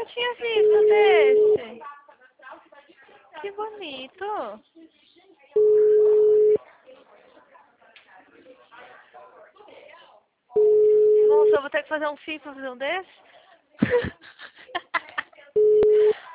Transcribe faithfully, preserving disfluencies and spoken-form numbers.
tinha visto desse. Que bonito. Nossa, eu vou ter que fazer um fio pra fazer um desse?